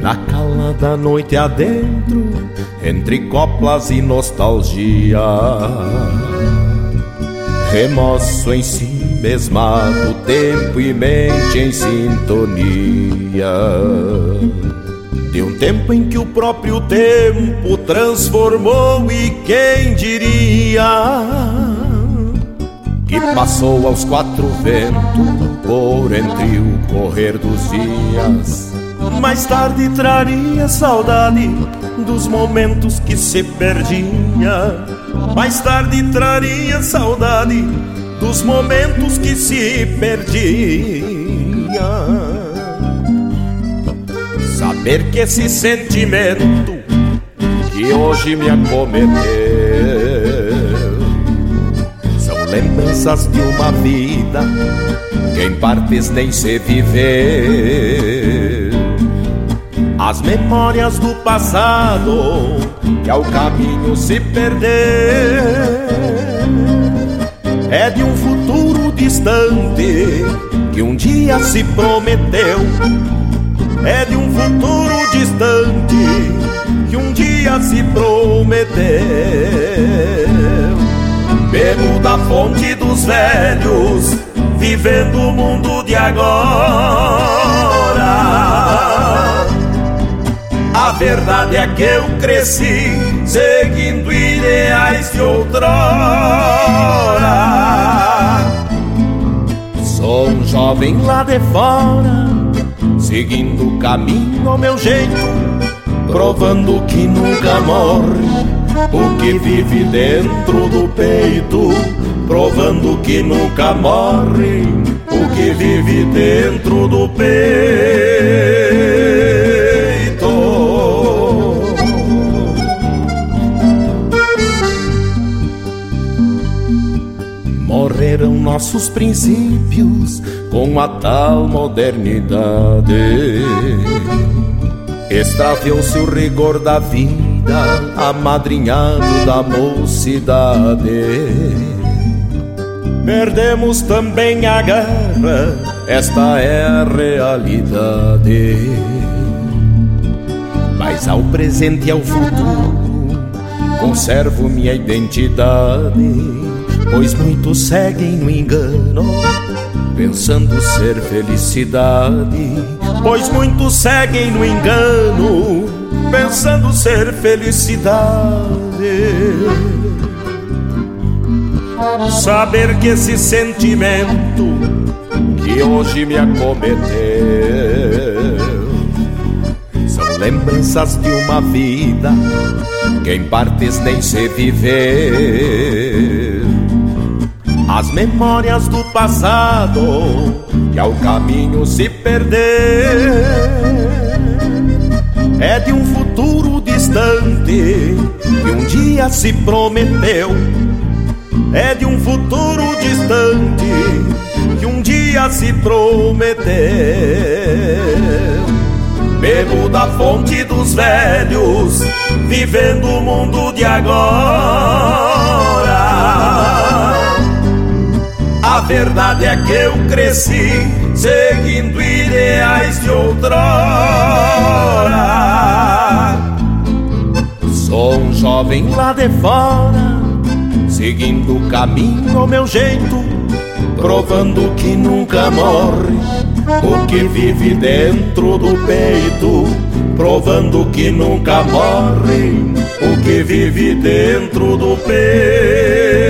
Na calada noite adentro, entre coplas e nostalgia, remoço em si mesmado, tempo e mente em sintonia. De um tempo em que o próprio tempo transformou, e quem diria que passou aos quatro ventos por entre o correr dos dias. Mais tarde traria saudade dos momentos que se perdia. Mais tarde traria saudade dos momentos que se perdia. Saber que esse sentimento que hoje me acometeu são lembranças de uma vida que em partes nem se viveu. As memórias do passado que ao caminho se perdeu, é de um futuro distante que um dia se prometeu. É de um futuro distante que um dia se prometeu. Bebo da fonte dos velhos, vivendo o mundo de agora. A verdade é que eu cresci seguindo ideais de outrora. Sou um jovem lá de fora, seguindo o caminho ao meu jeito, provando que nunca morre o que vive dentro do peito. Provando que nunca morre o que vive dentro do peito. Morreram nossos princípios com a tal modernidade. Extraviou-se o rigor da vida, amadrinhado da mocidade. Perdemos também a garra, esta é a realidade. Mas ao presente e ao futuro conservo minha identidade, pois muitos seguem no engano, pensando ser felicidade. Pois muitos seguem no engano, pensando ser felicidade. Saber que esse sentimento que hoje me acometeu são lembranças de uma vida que em partes nem se viveu. As memórias do passado que ao caminho se perdeu, é de um futuro distante que um dia se prometeu. É de um futuro distante que um dia se prometeu. Bebo da fonte dos velhos, vivendo o mundo de agora. A verdade é que eu cresci seguindo ideais de outrora. Sou um jovem lá de fora, seguindo o caminho ao meu jeito, provando que nunca morre o que vive dentro do peito. Provando que nunca morre o que vive dentro do peito.